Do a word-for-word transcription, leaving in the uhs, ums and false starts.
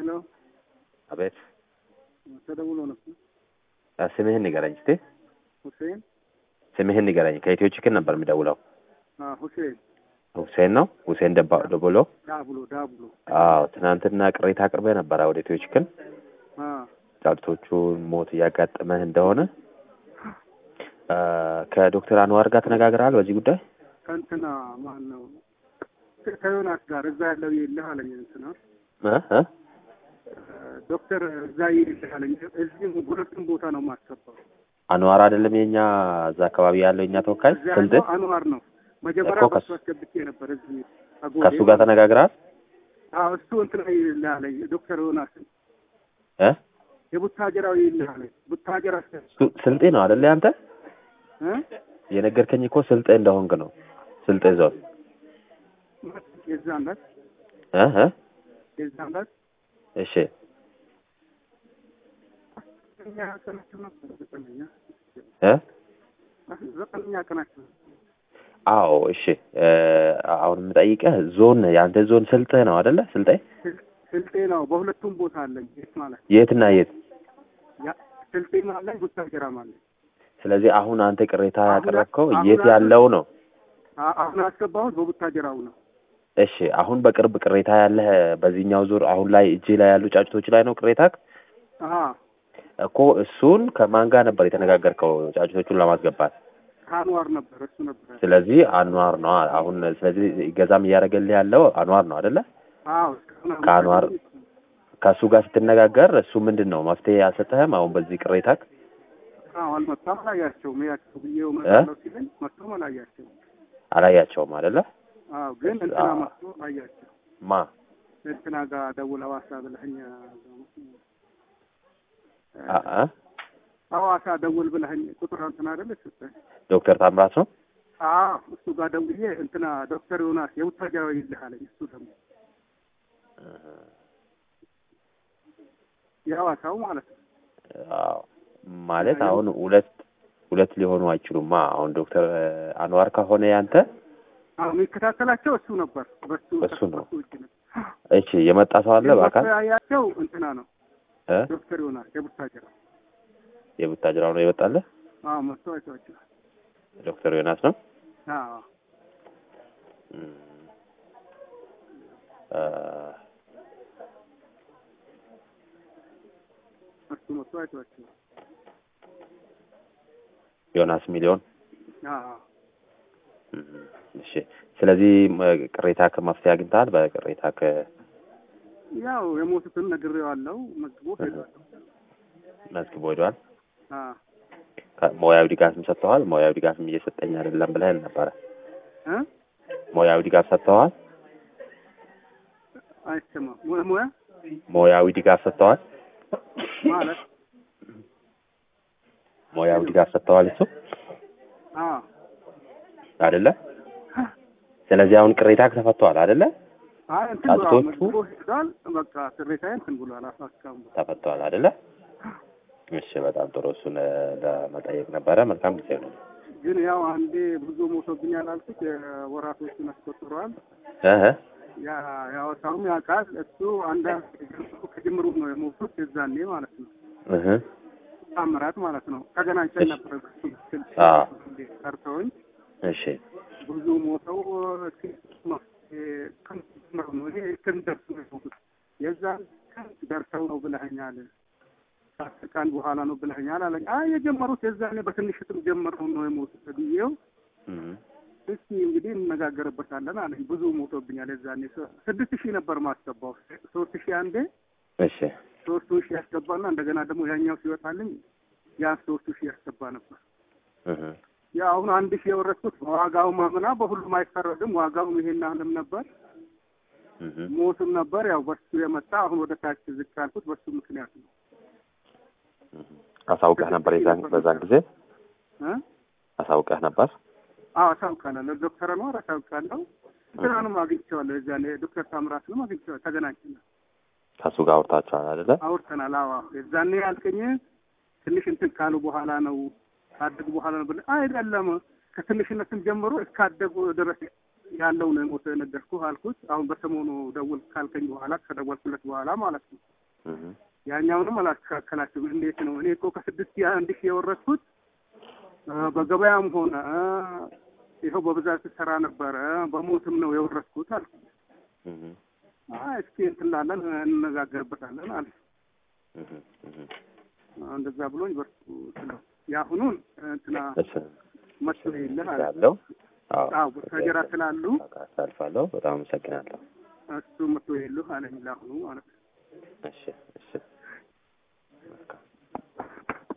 ሄሎ አቤት ተደውሎ ነው ስምህን ንገረኝ እስቲ ሁሴን ስምህን ንገረኝ ከኢትዮ ቺክን ነበር የሚደውለው አ ሁሴን ሁሴን ነው ሁሴን ደባ ደቦሎ ዳብሎ ዳብሎ አዎ ትናንትና ቅሬታ አቅርበ ነበር ወደ ኢትዮ ቺክን አ ጫጩቶቹን ሞት ያጋጠመህ እንደሆነ ከዶክተር አንዋር ጋር ተነጋግረሃል በዚህ ጉዳይ ከእንትና ማን ነው ከዮናስ ጋር እዛ ያለው ይልህ አለኝ እንትና እ እ ዶክተር እዛ ይልህ አለኝ እዚህ ሁለቱም ቦታ ነው ማስገባው አንዋር አይደለም የኛ እዛ አካባቢ ያለው የኛ ተወካይ ስንት አንዋር ነው መጀመሪያ ከሱ አስገብቼ ነበር እዚህ ከሱ ጋር ተነጋግረሃል አዎ እሱ እንትና ይልህ አለኝ ዶክተር ዮናስ እ የቡታጀራው ይልህ አለኝ ቡታጀራ ስልጤ ነው አይደል አንተ እ የነገርከኝ እኮ ስልጤ እንደሆንክ ነው ስልጤ ዞን የዛንበት እ እ የዛንበት እሺ እኛ ከነሱ ነበር ዘጠነኛ እ ዘጠነኛ ቀናችን አዎ እሺ አሁን የምጠይቀህ ዞን ያንተ ዞን ስልጤ ነው አይደለ ስልጤ ስልጤ ነው በሁለቱም ቦታ አለኝ የት ማለት የትና የት ያ ስልጤ ማለት ቡታጀራ ማለት ስለዚህ አሁን አንተ ቅሬታ ያቀረብከው የት ያለው ነው አሁን አስገባሁት በቡታጀራው ነው እሺ አሁን በቅርብ ቅሬታ ያለህ በዚህኛው ዙር አሁን ላይ እጄ ላይ ያሉ ጫጩቶች ላይ ነው ቅሬታክ አሃ እኮ እሱን ከማን ጋር ነበር የተነጋገርከው ጫጩቶቹን ለማስገባት አንዋር ነበር እሱ ነበር ስለዚህ አንዋር ነው አሁን ስለዚህ ገዛም እያደረገልህ ያለው አንዋር ነው አይደለ አዎ ከአንዋር ከሱ ጋር ስትነጋገር እሱ ምንድነው መፍትሄ ያልሰጠህም አሁን በዚህ ቅሬታክ አዎ አልመጣም አላያቸውም ያቸው ብዬው መጣለው ሲለኝ መጥቶ አላያቸውም አላያቸውም አይደለ አዎ ግን እንትና መጥቶ አያቸው ማ እንትና ጋር ደውለው ሐዋሳ ብለኸኝ አ አ ሐዋሳ ደውል ብለኸኝ ቁጥር እንትና አይደል ሰጠኝ ዶክተር ታምራት ነው አዎ እሱ ጋር ደውዬ እንትና ዶክተር ዮናስ የቡታጀራው ይልህ አለኝ እሱ ደግሞ የሐዋሳው ማለት ነው አዎ ማለት አሁን ሁለት ሁለት ሊሆኑ አይችሉማ አሁን ዶክተር አንዋር ከሆነ ያንተ አዎ የሚከታተላቸው እሱ ነበር በሱ እሱ ነው እሺ የመጣ ሰው አለ በአካል ያያቸው እንትና ነው እ ዶክተር ዮናስ የቡታጀራ የቡታጀራው ነው ይወጣል አዎ መጥቶ አይቷቸው ዶክተር ዮናስ ነው አዎ አ እሱ መጥቶ አይቷቸው ዮናስ ሚሊዮን አዎ እሺ ስለዚህ ቅሬታ ከመፍትሄ አግኝተሃል በቅሬታ ከ ያው የሞቱትን ነግሬዋለሁ መዝግቦ ሄዷል መዝግቦ ሄዷል አዎ ሞያው ድጋፍም ሰጥተዋል ሞያው ድጋፍም እየሰጠኝ አይደለም ብለህ ነበር እ ሞያው ድጋፍ ሰጥተዋል አይሰማም ሞያ ሞያ ሞያው ድጋፍ ሰጥተዋል ማለት ሞያው ድጋፍ ሰጥተዋል እሱ አዎ አይደለ ስለዚህ አሁን ቅሬታ ተፈቷል አይደለ አይ እንትን ብሎ ሄዷል በቃ ቅሬታዬን እንትን ብሏል አፋካም ተፈቷል አይደለ እሺ በጣም ጥሩ እሱን ለመጠየቅ ነበረ መልካም ጊዜ ነው ግን ያው አንዴ ብዙ ሞቶብኛል አልኩት ወራቶችን አስቆጥሯል እህ ያ ያው ታውም ያውቃል እሱ አንድ ከጅምሩ ነው የሞቱት እዛኔ ማለት ነው እህ ታምራት ማለት ነው ተገናኝተን ነበር እሱ አዎ ሰርተውኝ እሺ ብዙ ሞተው ከንተው ነው ይሄ ከንደርሱ ነው የዛን ደርሰው ነው ብለኸኛል ከአስር በኋላ ነው ብለኸኛል አለኝ አይ የጀመሩት የዛኔ በትንሽትም ጀመረው ነው የሞቱት ብዬው እስኪ እንግዲህ እንነጋገርበታለን አለኝ ብዙ ሞቶብኛል የዛኔ ስድስት ሺህ ነበር ማስገባው ሶስት ሺህ አንዴ እሺ ሶስት ሺህ ያስገባና እንደገና ደግሞ ያኛው ሲወጣልኝ ያ ሶስት ሺህ ያስገባ ነበር እህ ያ አሁን አንድ ሺህ የወረድኩት ዋጋው ማምና በሁሉም አይፈረድም ዋጋው ይሄን አለም ነበር እህ ሞትም ነበር ያው በሱ የመጣ አሁን ወደ ታች ዝቅ ያልኩት በሱ ምክንያት ነው አሳውቀህ ነበር የዛን በዛን ጊዜ እ አሳውቀህ ነበር አዎ አሳውቀናል ለዶክተር ነው አሳውቃለሁ እንትናንም አግኝቼዋለሁ የዛኔ ዶክተር ታምራትንም አግኝቼዋለሁ ተገናኝተናል ከሱ ጋር አውርታችኋል አይደለ አውርተናል አዎ የዛኔ ያልከኝ ትንሽ እንትን ካሉ በኋላ ነው ካደጉ በኋላ ነው ብለህ አይደለም ከትንሽነትም ጀምሮ እስካደጉ ድረስ ያለው ነው ሞተ ነገርኩህ አልኩት። አሁን በሰሞኑ ደውል ካልከኝ በኋላ ከደወልኩለት በኋላ ማለት ነው ያኛውንም አላስተካከላችሁም እንዴት ነው? እኔ እኮ ከስድስት አንድ ሺህ የወረድኩት በገበያም ሆነ ይኸው በብዛት ሰራ ነበር በሞትም ነው የወረድኩት አልኩት። አይ እስኪ እንትላለን እንነጋገርበታለን አለ። እንደዛ ብሎኝ በርቱ ስለው ያሁኑን እንትና መስሎ ይልህ አለው። አዎ ተጀራ ስላሉ አሳልፋለሁ። በጣም አመሰግናለሁ። እሱ መስሎ ይልህ አለኝ ላሁኑ ማለት ነው። እሺ እሺ